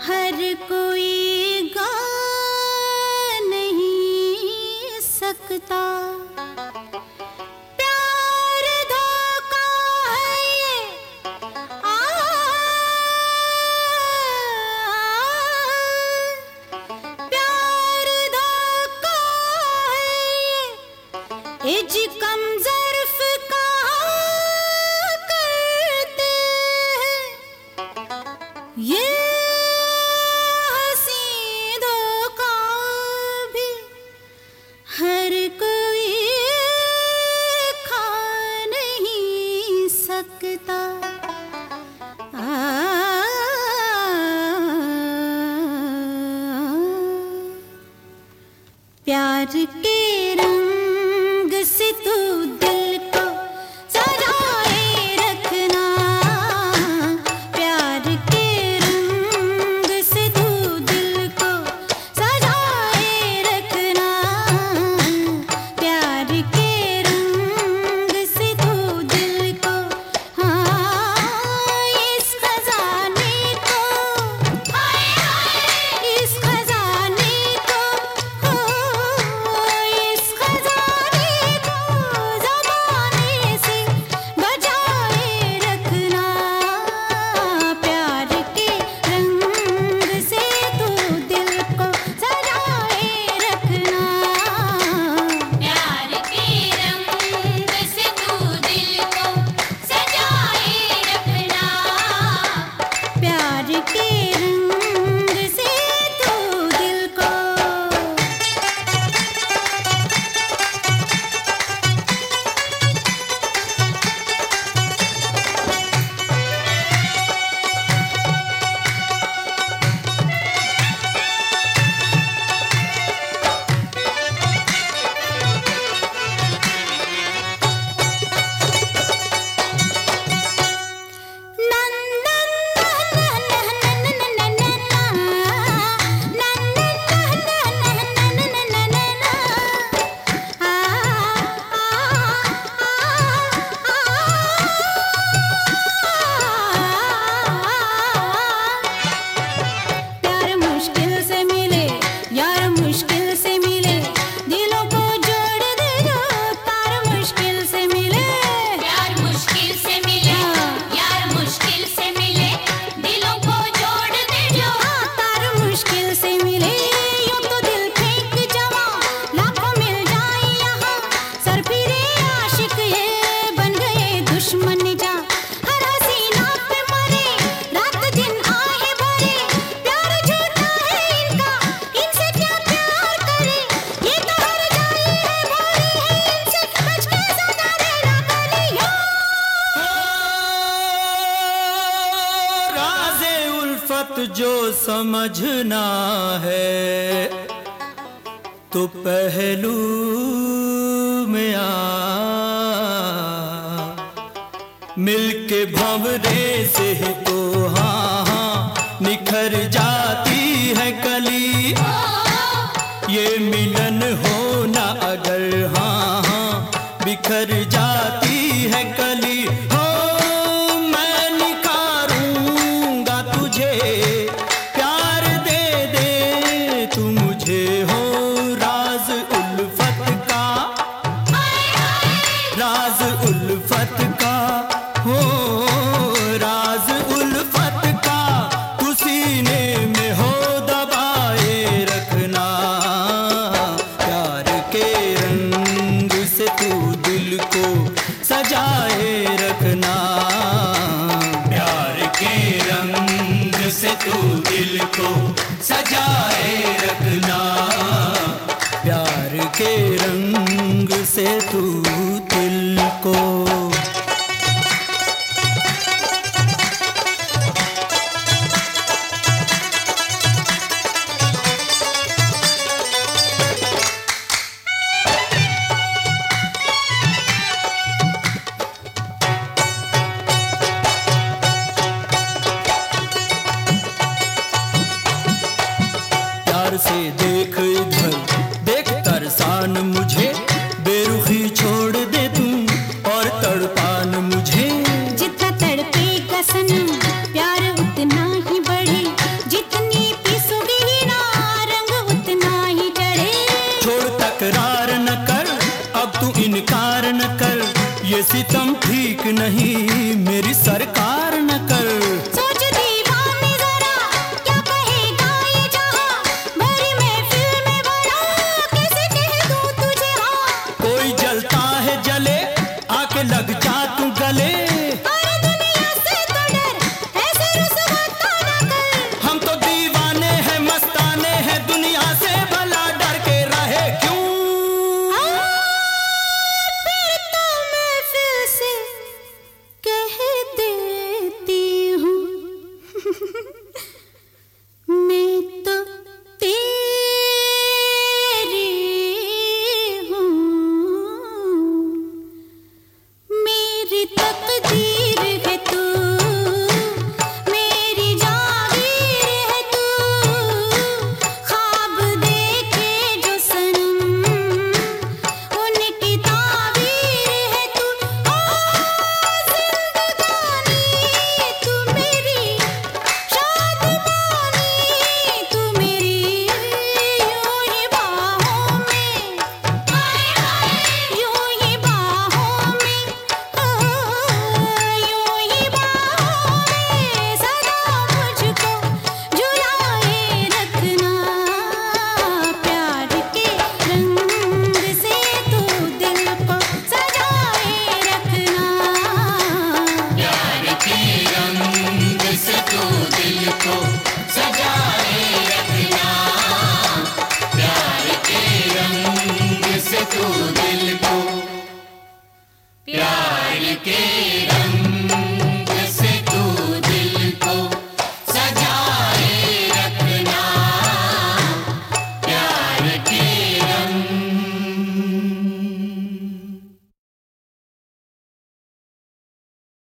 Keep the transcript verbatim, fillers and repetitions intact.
हर कोई गा नहीं सकता, प्यार धोखा है ये, आ, प्यार धोखा है ये, इज कम ज़र्फ का करते हैं ये हर कोई खा नहीं सकता। आ, प्यार के रंग से तू दिल को सजाए रखना, प्यार के रंग से तू दिल को सजाए रखना, प्यार के रंग से तू दिल को, हाँ इस खजाने को, इस खजाने को, इस खजाने को ज़माने से बचाए रखना, प्यार के रंग से तू दिल को सजाए रखना, प्यार के रंग से तू दिल को सजाए रखना, प्यार के रंग से तू दिल को। प्यार मुश्किल से मिले यार, मुश्किल से मिले दिलों को जोड़ दे जो, तार मुश्किल से मिले यार, मुश्किल से मिले यार, मुश्किल से मिले दिलों को जोड़ दे जो, तार मुश्किल से मिले। यूं तो दिल फेंक जवा लाखों मिल जाए यहाँ, सर फिरे आशिक ये बन गए दुश्मन जा, हर हसीना पे मरे रात दिन आहे भरे, प्यार झूठा है इनका इनसे क्या प्यार करे, ये तो हर जाए है भोरे है इनसे बच के सदा रहना कलियों। राज़े उल्फत जो समझना है तो पहलू में आ, मिलके भंवरे से ही तो हाँ हाँ निखर जाती है कली, ये मिलन होना अगर हाँ हाँ बिखर जाती है कली, हो मैं निखारूंगा तुझे, प्यार दे दे तू मुझे, हो राज उल्फत का, राज उल्फत का, हो राज उल्फत का, तू सीने में हो दबाए रखना, प्यार के रंग से तू दिल को सजाए रखना, प्यार के रंग से तू दिल को सजाए रखना, प्यार के रंग से तू दिल को। प्यार से देख इधर देख तरसान मुझे, बेरुखी छोड़ दे तू और तड़पान मुझे, जितना तड़पे का सनम प्यार उतना ही बढ़े, जितनी नहीं मेरी सरकार न कर। सोच दीवाने जरा क्या कहेगा ये जहां, भरी महफिल में बड़ा कैसे कह दूं तुझे हाँ। कोई जलता है जले आके लग जा तू गले, अरे दुनिया से तो डर ऐसे रुसवा तो ना कर। हम तो दीवाने हैं मस्ताने हैं दुनिया से भला डर के रहे क्यों। फिर तो मैं फिर से कह देती हूँ मैं तो तेरी हूँ, मेरी तकदीर है तू, मेरी जागीर है तू, ख्वाब देखे जो सनम उनकी ताबीर है तू। ओ जिंदगानी तू मेरी शादमानी, तू मेरी यूं ही बाहों में, यूं ही बाहों में, यूं ही बाहों में सदा मुझको झुलाए रखना। प्यार के रंग से तू दिल को सजाए रखना। प्यार के रंग से तू दिल को